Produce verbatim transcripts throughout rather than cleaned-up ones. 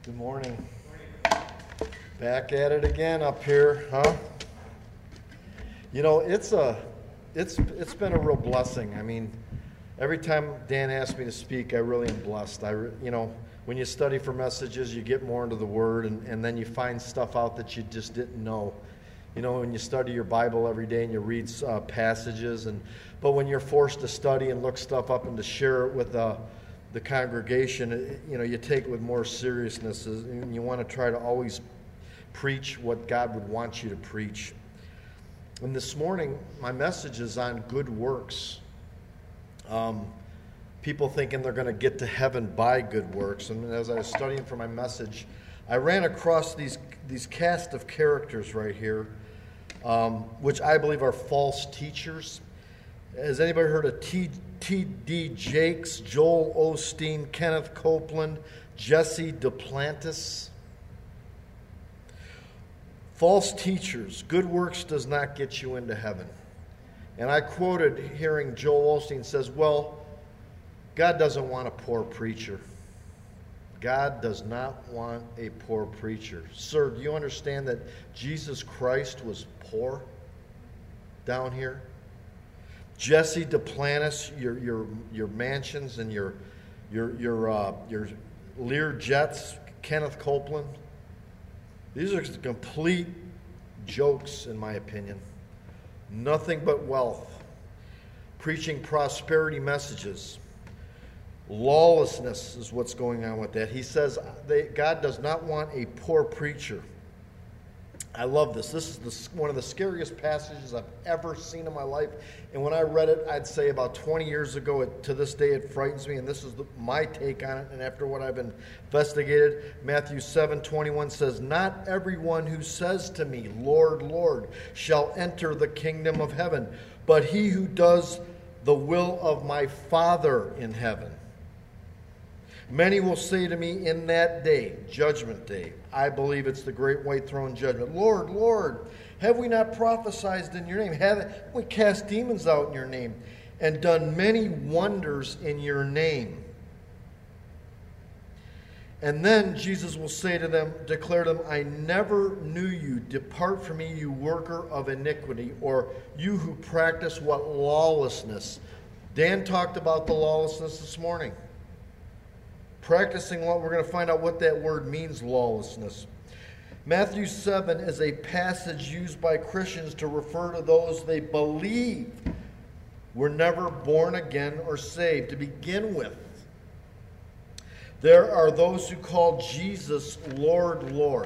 Good morning. Back at it again up here, huh? You know, it's a, it's it's been a real blessing. I mean, every time Dan asks me to speak, I really am blessed. I, re- you know, when you study for messages, you get more into the Word, and, and then you find stuff out that you just didn't know. You know, when you study your Bible every day and you read uh, passages, and but when you're forced to study and look stuff up and to share it with uh, the congregation, it, you know, you take it with more seriousness, and you want to try to always preach what God would want you to preach. And this morning, my message is on good works. Um, people thinking they're going to get to heaven by good works. And as I was studying for my message, I ran across these these cast of characters right here, um, which I believe are false teachers. Has anybody heard of T D Jakes, Joel Osteen, Kenneth Copeland, Jesse Duplantis? False teachers. Good works does not get you into heaven. And I quoted hearing Joel Osteen says, well, God doesn't want a poor preacher. God does not want a poor preacher. Sir, do you understand that Jesus Christ was poor down here? Jesse Duplantis, your your your mansions and your your your uh, your Lear jets, Kenneth Copeland. These are complete jokes, in my opinion. Nothing but wealth. Preaching prosperity messages. Lawlessness is what's going on with that. He says they, God does not want a poor preacher. I love this. This is the, one of the scariest passages I've ever seen in my life. And when I read it, I'd say about twenty years ago, it, to this day it frightens me. And this is the, my take on it. And after what I've investigated, Matthew seven twenty-one says, not everyone who says to me, Lord, Lord, shall enter the kingdom of heaven, but he who does the will of my Father in heaven. Many will say to me in that day, judgment day, I believe it's the great white throne judgment, Lord, Lord, have we not prophesied in your name? Haven't we cast demons out in your name and done many wonders in your name? And then Jesus will say to them, declare to them, I never knew you. Depart from me, you worker of iniquity, or you who practice what lawlessness. Dan talked about the lawlessness this morning. Practicing what we're going to find out what that word means, lawlessness. Matthew seven is a passage used by Christians to refer to those they believe were never born again or saved. To begin with, there are those who call Jesus Lord, Lord.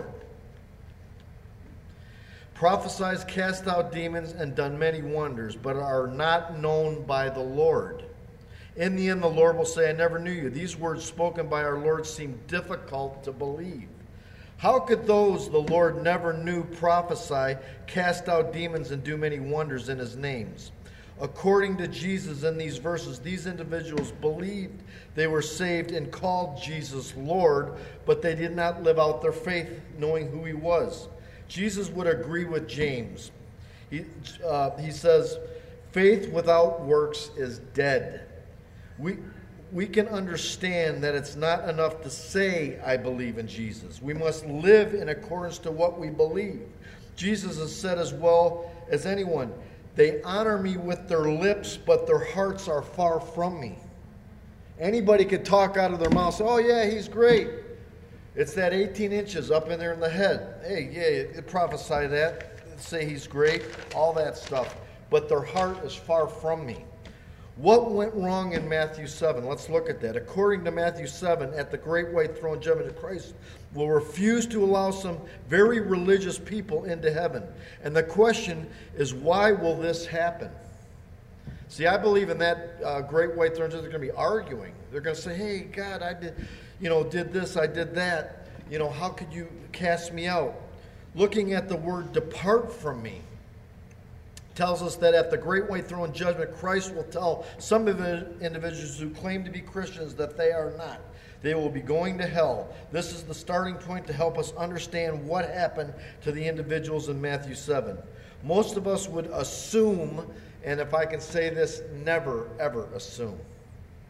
Prophesied, cast out demons, and done many wonders, but are not known by the Lord. In the end, the Lord will say, I never knew you. These words spoken by our Lord seem difficult to believe. How could those the Lord never knew prophesy, cast out demons, and do many wonders in his names? According to Jesus in these verses, these individuals believed they were saved and called Jesus Lord, but they did not live out their faith knowing who he was. Jesus would agree with James. He, uh, he says, faith without works is dead. We we can understand that it's not enough to say, I believe in Jesus. We must live in accordance to what we believe. Jesus has said as well as anyone, they honor me with their lips, but their hearts are far from me. Anybody could talk out of their mouth, say, oh yeah, he's great. It's that eighteen inches up in there in the head. Hey, yeah, it prophesy that, say he's great, all that stuff. But their heart is far from me. What went wrong in Matthew seven? Let's look at that. According to Matthew seven, at the great white throne judgment, Christ will refuse to allow some very religious people into heaven. And the question is, why will this happen? See, I believe in that uh, great white throne judgment, they're going to be arguing. They're going to say, hey, God, I did, you know, did this, I did that. You know, how could you cast me out? Looking at the word depart from me, tells us that at the great white throne judgment, Christ will tell some of the individuals who claim to be Christians that they are not. They will be going to hell. This is the starting point to help us understand what happened to the individuals in Matthew seven. Most of us would assume, and if I can say this, never, ever assume.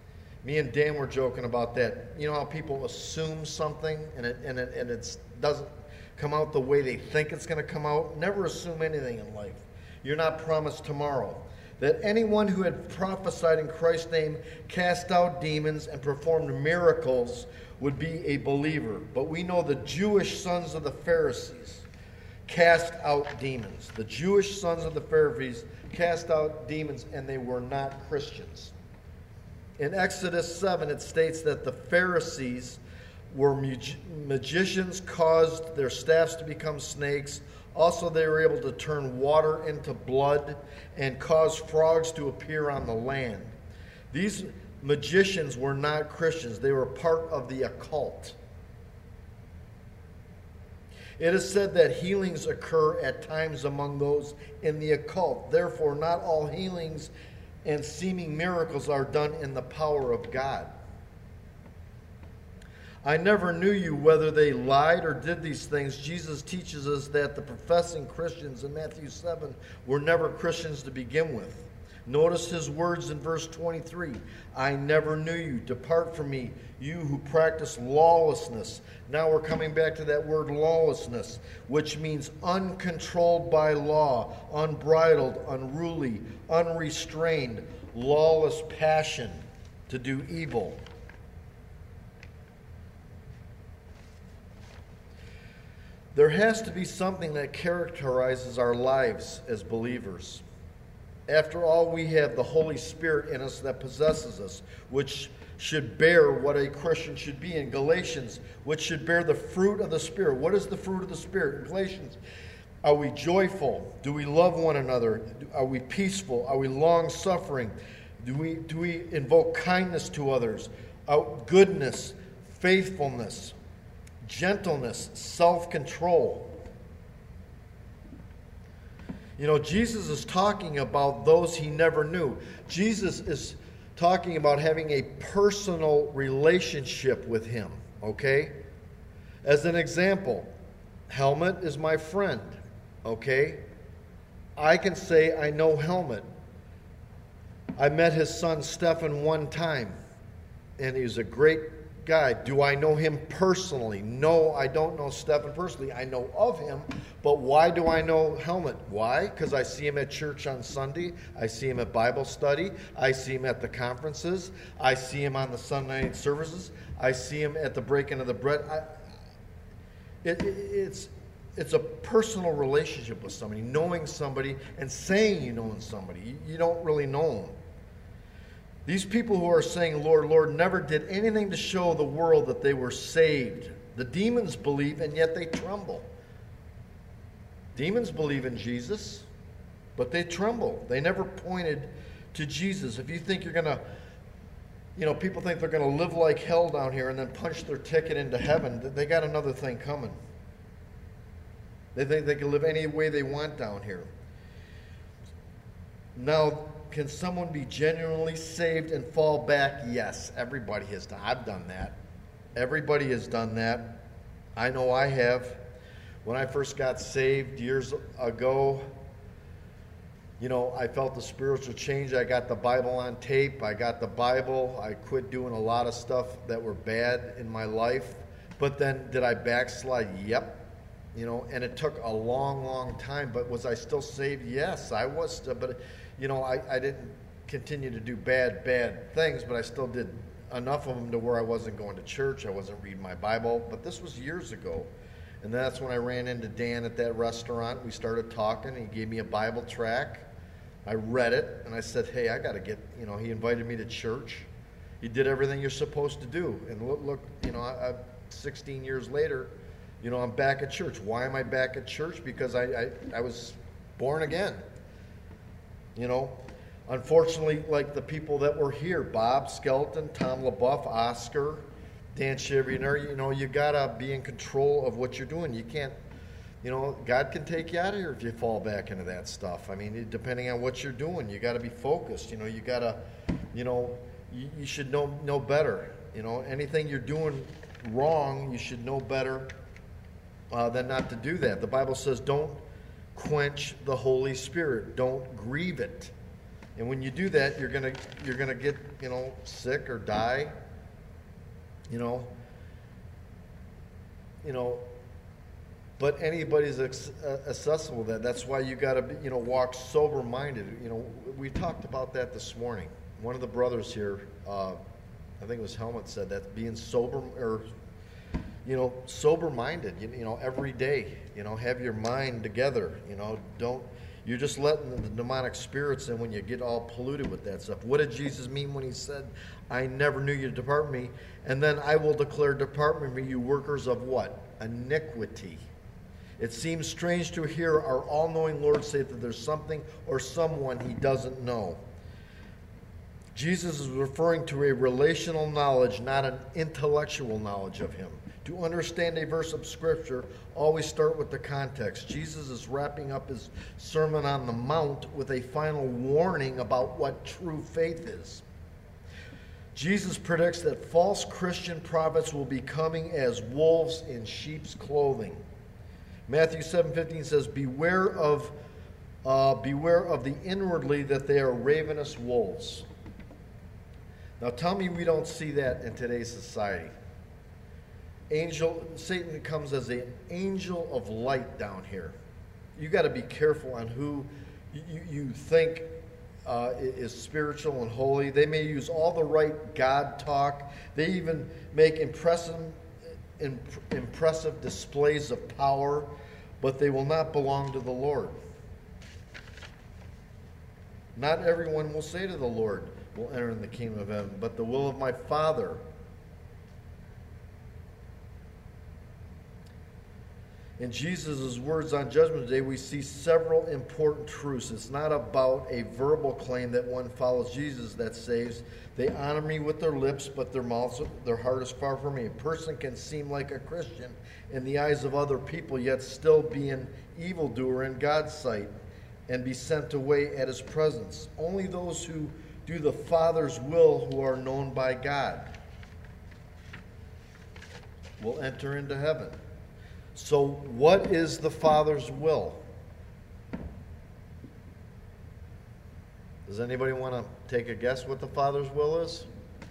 Me and Dan were joking about that. You know how people assume something and it and it and it doesn't come out the way they think it's going to come out? Never assume anything in life. You're not promised tomorrow. That anyone who had prophesied in Christ's name, cast out demons, and performed miracles would be a believer. But we know the Jewish sons of the Pharisees cast out demons. The Jewish sons of the Pharisees cast out demons, and they were not Christians. In Exodus seven, it states that the Pharisees were mag- magicians, caused their staffs to become snakes. Also, they were able to turn water into blood and cause frogs to appear on the land. These magicians were not Christians. They were part of the occult. It is said that healings occur at times among those in the occult. Therefore, not all healings and seeming miracles are done in the power of God. I never knew you whether they lied or did these things. Jesus teaches us that the professing Christians in Matthew seven were never Christians to begin with. Notice his words in verse twenty-three. I never knew you. Depart from me, you who practice lawlessness. Now we're coming back to that word lawlessness, which means uncontrolled by law, unbridled, unruly, unrestrained, lawless passion to do evil. There has to be something that characterizes our lives as believers. After all, we have the Holy Spirit in us that possesses us, which should bear what a Christian should be. In Galatians, which should bear the fruit of the Spirit. What is the fruit of the Spirit? In Galatians, are we joyful? Do we love one another? Are we peaceful? Are we long-suffering? Do we, do we invoke kindness to others? Uh, goodness, faithfulness, gentleness, self-control. You know, Jesus is talking about those he never knew. Jesus is talking about having a personal relationship with him, okay? As an example, Helmut is my friend, okay? I can say I know Helmut. I met his son Stefan one time, and he's a great guy. Do I know him personally? No, I don't know Stefan personally. I know of him, but why do I know Helmut? Why? Because I see him at church on Sunday. I see him at Bible study. I see him at the conferences. I see him on the Sunday night services. I see him at the breaking of the bread. I, it, it, it's it's a personal relationship with somebody, knowing somebody and saying you know somebody. You, you don't really know them. These people who are saying, Lord, Lord, never did anything to show the world that they were saved. The demons believe, and yet they tremble. Demons believe in Jesus, but they tremble. They never pointed to Jesus. If you think you're going to, you know, people think they're going to live like hell down here and then punch their ticket into heaven, they got another thing coming. They think they can live any way they want down here. Now, can someone be genuinely saved and fall back? Yes, everybody has done. I've done that. Everybody has done that. I know I have. When I first got saved years ago, you know, I felt the spiritual change. I got the Bible on tape. I got the Bible. I quit doing a lot of stuff that were bad in my life. But then, did I backslide? Yep. You know, and it took a long, long time. But was I still saved? Yes, I was still. But, you know, I, I didn't continue to do bad, bad things, but I still did enough of them to where I wasn't going to church. I wasn't reading my Bible. But this was years ago. And that's when I ran into Dan at that restaurant. We started talking. He gave me a Bible tract. I read it, and I said, hey, I got to get, you know, he invited me to church. He did everything you're supposed to do. And look, look you know, I, I, sixteen years later, you know, I'm back at church. Why am I back at church? Because I, I, I was born again. You know, unfortunately, like the people that were here, Bob Skelton, Tom LaBeouf, Oscar, Dan Chevrier, you know, you got to be in control of what you're doing. You can't, you know, God can take you out of here if you fall back into that stuff. I mean, depending on what you're doing, you got to be focused. You know, you got to, you know, you, you should know know better. You know, anything you're doing wrong, you should know better uh, than not to do that. The Bible says don't quench the Holy Spirit. Don't grieve it. And when you do that, you're gonna you're gonna get, you know, sick or die. You know. You know. But anybody's accessible to that. That's why you got to, you know, walk sober-minded. You know, we talked about that this morning. One of the brothers here, uh, I think it was Helmut, said that being sober, or, you know, sober-minded. You, you know, every day. You know, have your mind together. You know, don't. You're just letting the demonic spirits in when you get all polluted with that stuff. What did Jesus mean when he said, "I never knew you, depart from me"? And then I will declare, "Depart from me, you workers of what? Iniquity." It seems strange to hear our all-knowing Lord say that there's something or someone he doesn't know. Jesus is referring to a relational knowledge, not an intellectual knowledge of him. To understand a verse of Scripture, always start with the context. Jesus is wrapping up his Sermon on the Mount with a final warning about what true faith is. Jesus predicts that false Christian prophets will be coming as wolves in sheep's clothing. Matthew seven fifteen says, beware of, uh, beware of the inwardly, that they are ravenous wolves. Now tell me we don't see that in today's society. Angel, Satan comes as an angel of light down here. You got to be careful on who you, you think uh, is spiritual and holy. They may use all the right God talk. They even make impressive impressive displays of power, but they will not belong to the Lord. Not everyone will say to the Lord, will enter in the kingdom of heaven, but the will of my Father. In Jesus' words on Judgment Day, we see several important truths. It's not about a verbal claim that one follows Jesus that saves. They honor me with their lips, but their mouths, their heart is far from me. A person can seem like a Christian in the eyes of other people, yet still be an evildoer in God's sight and be sent away at his presence. Only those who do the Father's will, who are known by God, will enter into heaven. So what is the Father's will? Does anybody want to take a guess what the Father's will is?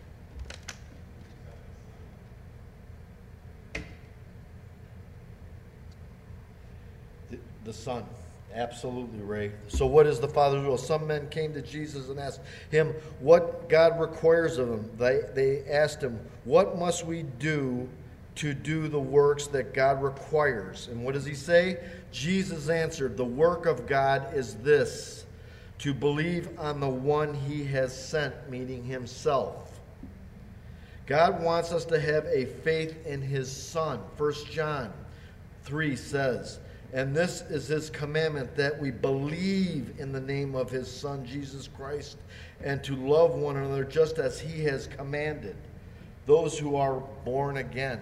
The, the Son. Absolutely, Ray. So what is the Father's will? Some men came to Jesus and asked him what God requires of them. They, they asked him, what must we do to do the works that God requires? And what does he say? Jesus answered, the work of God is this, to believe on the one he has sent, meaning himself. God wants us to have a faith in his Son. First John three says, and this is his commandment, that we believe in the name of his Son, Jesus Christ, and to love one another just as he has commanded those who are born again.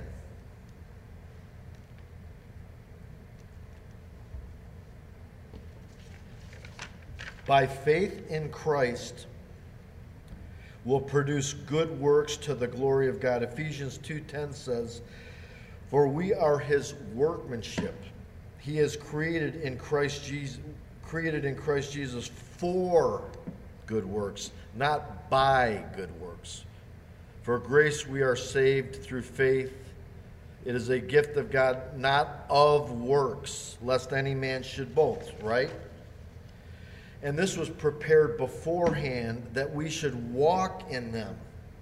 By faith in Christ will produce good works to the glory of God. Ephesians two ten says, for we are his workmanship. He is created in Christ Jesus, created in Christ Jesus for good works, not by good works. For grace we are saved through faith. It is a gift of God, not of works, lest any man should boast, right? And this was prepared beforehand that we should walk in them.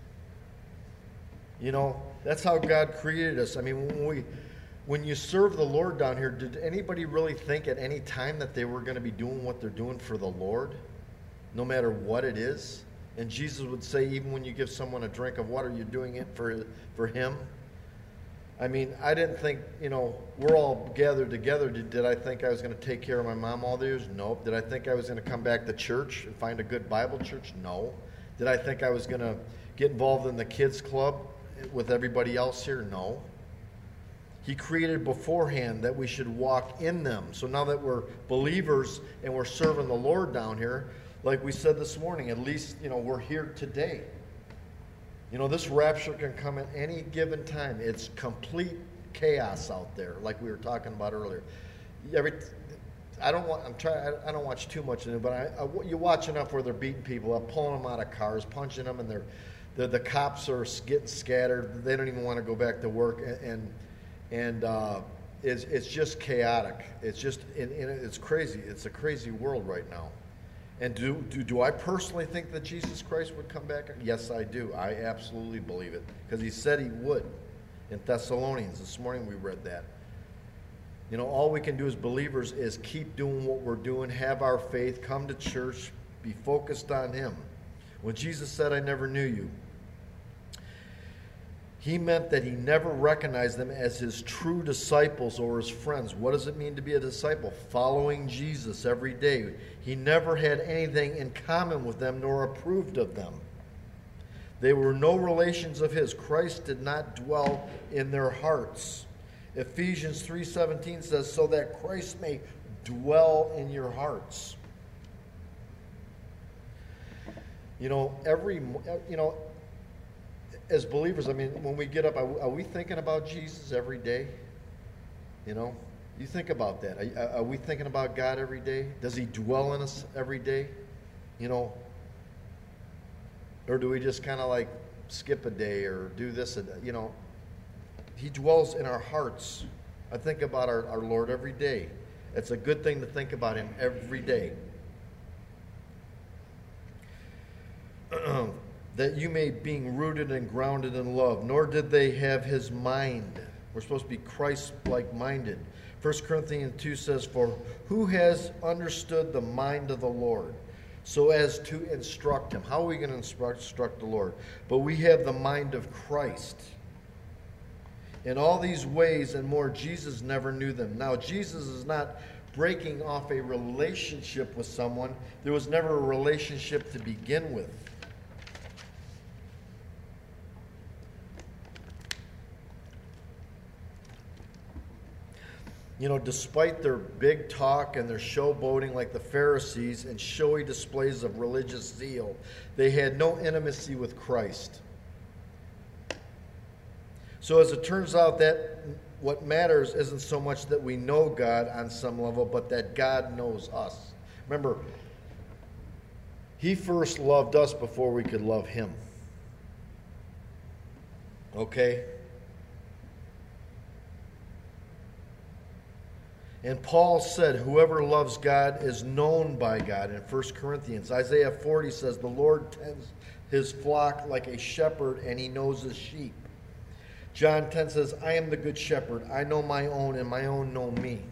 You know, that's how God created us. I mean, when we, when you serve the Lord down here, did anybody really think at any time that they were going to be doing what they're doing for the Lord, no matter what it is? And Jesus would say, even when you give someone a drink of water, you're doing it for, for him. I mean, I didn't think, you know, we're all gathered together. Did, did I think I was going to take care of my mom all the years? Nope. Did I think I was going to come back to church and find a good Bible church? No. Did I think I was going to get involved in the kids club with everybody else here? No. He created beforehand that we should walk in them. So now that we're believers and we're serving the Lord down here, like we said this morning, at least, you know, we're here today. You know, this rapture can come at any given time. It's complete chaos out there, like we were talking about earlier. Every, I don't want. I'm trying. I don't watch too much of it, but I, I, you watch enough where they're beating people up, pulling them out of cars, punching them, and they're the the cops are getting scattered. They don't even want to go back to work, and and, and uh, it's it's just chaotic. It's just and, and it's crazy. It's a crazy world right now. And do, do do I personally think that Jesus Christ would come back? Yes, I do. I absolutely believe it because he said he would. In Thessalonians this morning we read that. You know, all we can do as believers is keep doing what we're doing, have our faith, come to church, be focused on him. When Jesus said, I never knew you, he meant that he never recognized them as his true disciples or his friends. What does it mean to be a disciple? Following Jesus every day. He never had anything in common with them nor approved of them. They were no relations of his. Christ did not dwell in their hearts. Ephesians three seventeen says, so that Christ may dwell in your hearts. You know, every, you know, as believers, I mean, when we get up, are we thinking about Jesus every day? You know, you think about that. Are, are we thinking about God every day? Does he dwell in us every day? You know, or do we just kind of like skip a day or do this? You know, he dwells in our hearts. I think about our, our Lord every day. It's a good thing to think about him every day. That you may being rooted and grounded in love, nor did they have his mind. We're supposed to be Christ-like minded. First Corinthians two says, for who has understood the mind of the Lord, so as to instruct him? How are we going to instruct, instruct the Lord? But we have the mind of Christ. In all these ways and more, Jesus never knew them. Now, Jesus is not breaking off a relationship with someone. There was never a relationship to begin with. You know, despite their big talk and their showboating like the Pharisees and showy displays of religious zeal, they had no intimacy with Christ. So as it turns out, that what matters isn't so much that we know God on some level, but that God knows us. Remember, he first loved us before we could love him. Okay? And Paul said, whoever loves God is known by God in First Corinthians. Isaiah forty says, the Lord tends his flock like a shepherd, and he knows his sheep. John ten says, I am the good shepherd. I know my own, and my own know me.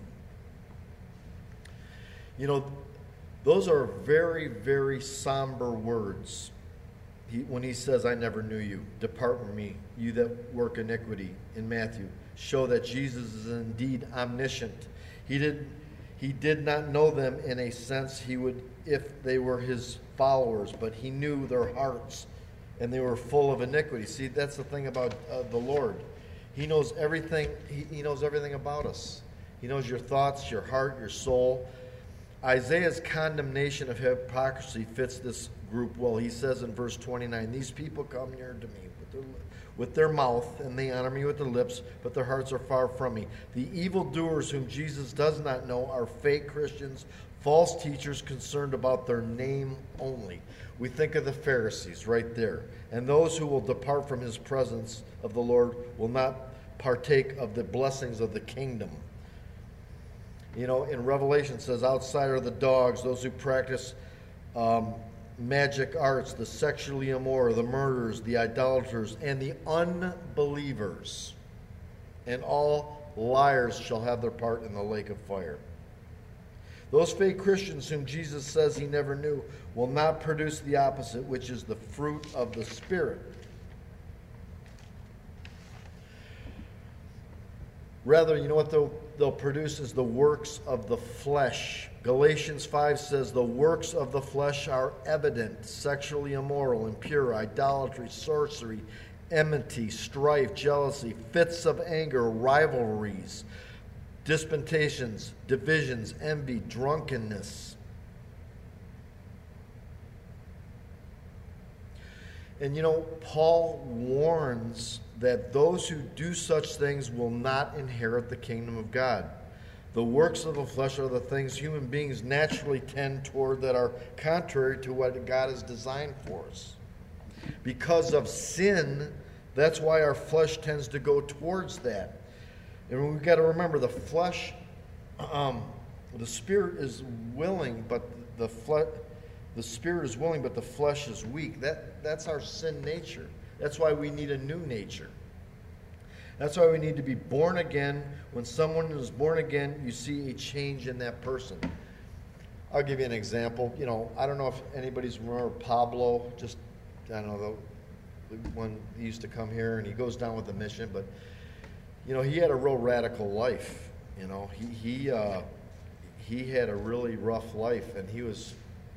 You know, those are very, very somber words. He, when he says, I never knew you. Depart from me, you that work iniquity, in Matthew. Show that Jesus is indeed omniscient. He did, he did not know them in a sense he would if they were his followers, but he knew their hearts, and they were full of iniquity. See, that's the thing about uh, the Lord. He knows everything. He, he knows everything about us. He knows your thoughts, your heart, your soul. Isaiah's condemnation of hypocrisy fits this group well. He says in verse twenty-nine, these people come near to me with their, with their mouth, and they honor me with their lips, but their hearts are far from me. The evildoers whom Jesus does not know are fake Christians, false teachers concerned about their name only. We think of the Pharisees right there. And those who will depart from his presence of the Lord will not partake of the blessings of the kingdom. You know, in Revelation it says, outside are the dogs, those who practice um, magic arts, the sexually immoral, the murderers, the idolaters, and the unbelievers. And all liars shall have their part in the lake of fire. Those fake Christians whom Jesus says he never knew will not produce the opposite, which is the fruit of the Spirit. Rather, you know what they'll, they'll produce is the works of the flesh. Galatians five says the works of the flesh are evident: sexually immoral, impure, idolatry, sorcery, enmity, strife, jealousy, fits of anger, rivalries, disputations, divisions, envy, drunkenness. And you know, Paul warns that those who do such things will not inherit the kingdom of God. The works of the flesh are the things human beings naturally tend toward that are contrary to what God has designed for us. Because of sin, that's why our flesh tends to go towards that. And we've got to remember the flesh, um, the spirit is willing, but the flesh, the spirit is willing, but the flesh is weak. That that's our sin nature. That's why we need a new nature. That's why we need to be born again. When someone is born again, you see a change in that person. I'll give you an example. You know, I don't know if anybody's remember Pablo. Just I don't know the one he used to come here and he goes down with the mission, but you know he had a real radical life. You know, he he uh, he had a really rough life, and he was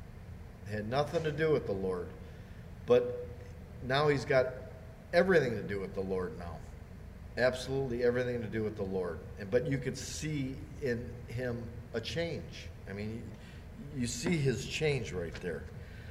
had nothing to do with the Lord, but now he's got everything to do with the Lord now. Absolutely everything to do with the Lord. And but you could see in him a change. I mean, you see his change right there.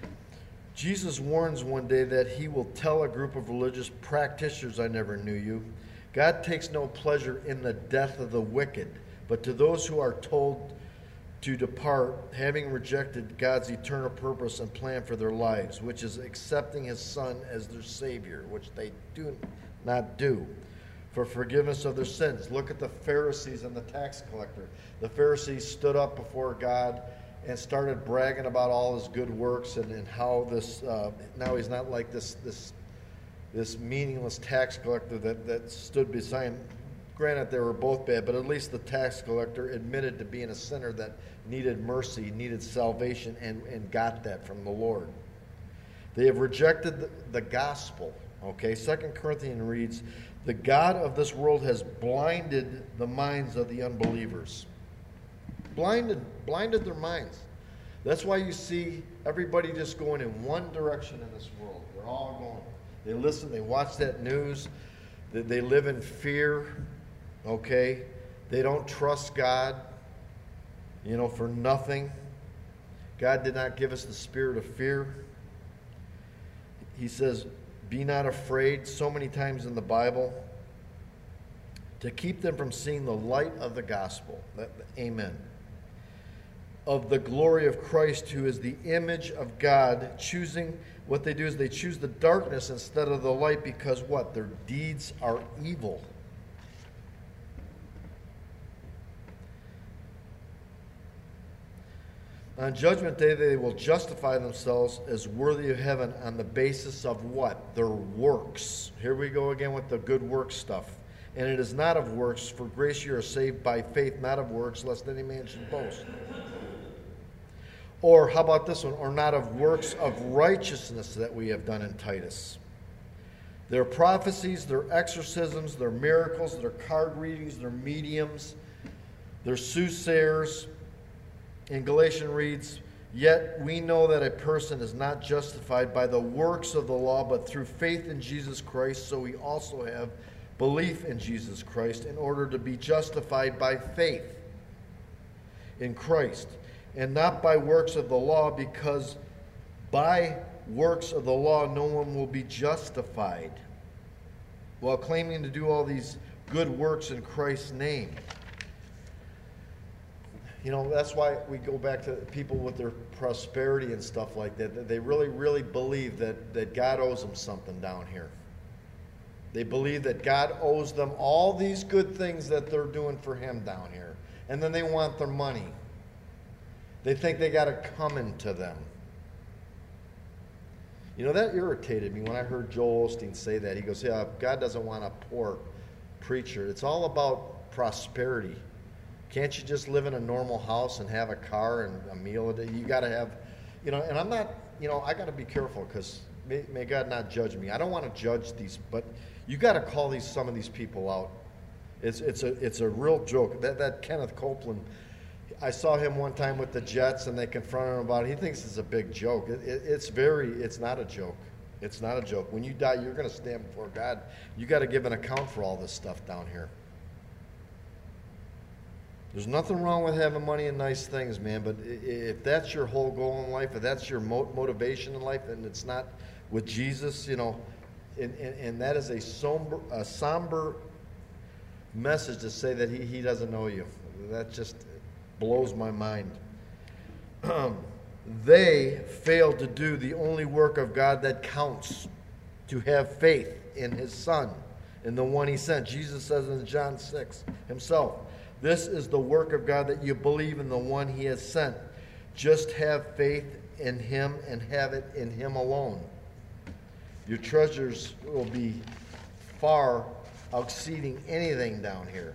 Jesus warns one day that he will tell a group of religious practitioners, I never knew you. God takes no pleasure in the death of the wicked, but to those who are told to depart, having rejected God's eternal purpose and plan for their lives, which is accepting his Son as their Savior, which they do not do, for forgiveness of their sins. Look at the Pharisees and the tax collector. The Pharisees stood up before God and started bragging about all his good works and, and how this, uh, now he's not like this this this meaningless tax collector that, that stood beside him. Granted, they were both bad, but at least the tax collector admitted to being a sinner that needed mercy, needed salvation, and, and got that from the Lord. They have rejected the, the gospel. Okay, Second Corinthians reads, the God of this world has blinded the minds of the unbelievers. Blinded, blinded their minds. That's why you see everybody just going in one direction in this world. They're all going. They listen, they watch that news. They, they live in fear. Okay? They don't trust God, you know, for nothing. God did not give us the spirit of fear. He says, be not afraid, so many times in the Bible, to keep them from seeing the light of the gospel. That, amen. Of the glory of Christ, who is the image of God, choosing, what they do is they choose the darkness instead of the light because what? Their deeds are evil. On Judgment Day, they will justify themselves as worthy of heaven on the basis of what? Their works. Here we go again with the good works stuff. And it is not of works, for grace you are saved by faith, not of works, lest any man should boast. Or how about this one? Or not of works of righteousness that we have done in Titus. Their prophecies, their exorcisms, their miracles, their card readings, their mediums, their soothsayers. In Galatians reads, yet we know that a person is not justified by the works of the law, but through faith in Jesus Christ. So we also have belief in Jesus Christ in order to be justified by faith in Christ, and not by works of the law, because by works of the law no one will be justified, while claiming to do all these good works in Christ's name. You know, that's why we go back to people with their prosperity and stuff like that. They really, really believe that, that God owes them something down here. They believe that God owes them all these good things that they're doing for him down here. And then they want their money. They think they got to come into them. You know, that irritated me when I heard Joel Osteen say that. He goes, yeah, God doesn't want a poor preacher. It's all about prosperity. Can't you just live in a normal house and have a car and a meal a day? You got to have, you know, and I'm not, you know, I got to be careful because may, may God not judge me. I don't want to judge these, but you got to call these some of these people out. It's it's a it's a real joke. That that Kenneth Copeland, I saw him one time with the Jets and they confronted him about it. He thinks it's a big joke. It, it, it's very, it's not a joke. It's not a joke. When you die, you're going to stand before God. You got to give an account for all this stuff down here. There's nothing wrong with having money and nice things, man, but if that's your whole goal in life, if that's your motivation in life, and it's not with Jesus, you know, and, and, and that is a somber, a somber message to say that he, he doesn't know you. that just blows my mind. They failed to do the only work of God that counts, to have faith in his Son, in the one he sent. Jesus says in John six himself, this is the work of God, that you believe in the one he has sent. Just have faith in him and have it in him alone. Your treasures will be far exceeding anything down here.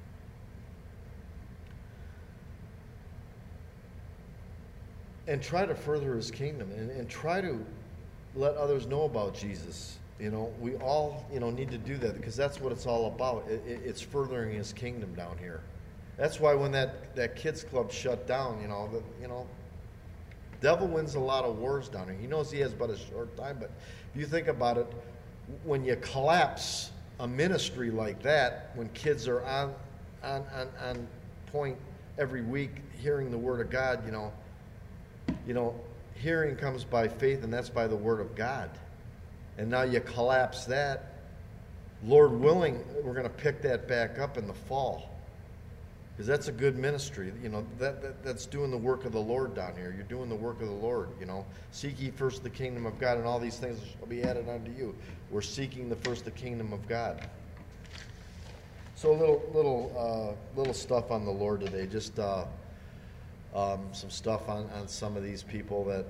And try to further his kingdom, and, and try to let others know about Jesus. You know, we all, you know, need to do that, because that's what it's all about. It, it, it's furthering his kingdom down here. That's why when that, that kids club shut down, you know, the, you know, devil wins a lot of wars down here. He knows he has but a short time, but if you think about it, when you collapse a ministry like that, when kids are on on on, on point every week hearing the word of God, you know, you know, hearing comes by faith, and that's by the word of God. And now you collapse that. Lord willing, we're going to pick that back up in the fall, because that's a good ministry. You know, that, that that's doing the work of the Lord down here. You're doing the work of the Lord. You know, seek ye first the kingdom of God, and all these things shall be added unto you. We're seeking the first the kingdom of God. So a little little uh, little stuff on the Lord today. Just uh, um, some stuff on, on some of these people that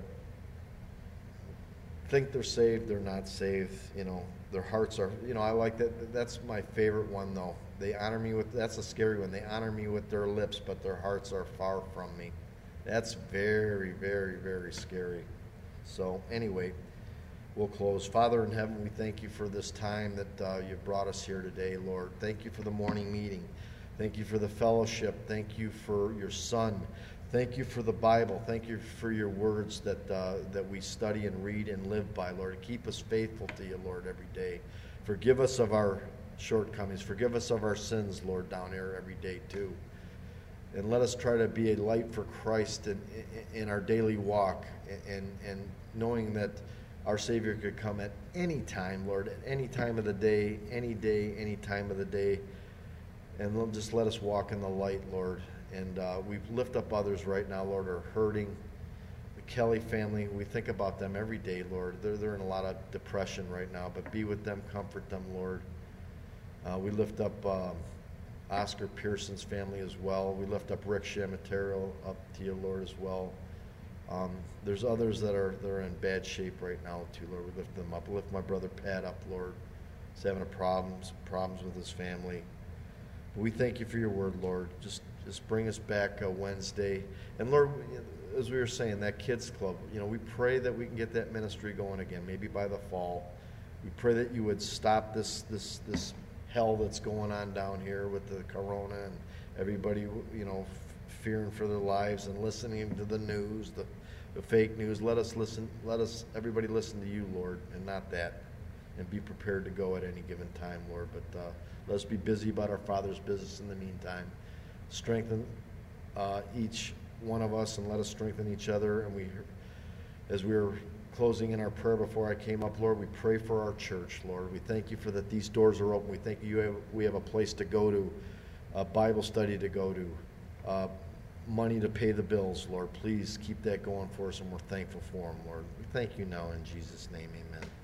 think they're saved, they're not saved. You know, their hearts are. You know, I like that. That's my favorite one, though. They honor me with, that's a scary one. They honor me with their lips, but their hearts are far from me. That's very, very, very scary. So anyway, we'll close. Father in heaven, we thank you for this time that uh, you've brought us here today, Lord. Thank you for the morning meeting. Thank you for the fellowship. Thank you for your Son. Thank you for the Bible. Thank you for your words that uh, that we study and read and live by, Lord. Keep us faithful to you, Lord, every day. Forgive us of our shortcomings. Forgive us of our sins, Lord, down here every day too. And let us try to be a light for Christ in, in, in our daily walk, and, and knowing that our Savior could come at any time, Lord, at any time of the day, any day, any time of the day. And just let us walk in the light, Lord. And uh, we lift up others right now, Lord, who are hurting. The Kelly family, we think about them every day, Lord. They're, they're in a lot of depression right now, but be with them, comfort them, Lord. Uh, we lift up um, Oscar Pearson's family as well. We lift up Rick Shamatero up to you, Lord, as well. Um, there's others that are, that are in bad shape right now, too, Lord. We lift them up. We lift my brother Pat up, Lord. He's having a problems, problems with his family. We thank you for your word, Lord. Just just bring us back uh, Wednesday. And, Lord, as we were saying, that kids club, you know, we pray that we can get that ministry going again, maybe by the fall. We pray that you would stop this this this hell that's going on down here with the corona and everybody, you know, f- fearing for their lives and listening to the news, the, the fake news. Let us listen, let us, everybody listen to you, Lord, and not that. And be prepared to go at any given time, Lord. But uh, let us be busy about our Father's business in the meantime. Strengthen uh, each one of us, and let us strengthen each other. And we, as we were closing in our prayer before I came up, Lord, we pray for our church, Lord. We thank you for that these doors are open. We thank you have, we have a place to go to, a Bible study to go to, uh, money to pay the bills, Lord. Please keep that going for us, and we're thankful for them, Lord. We thank you now in Jesus' name, amen.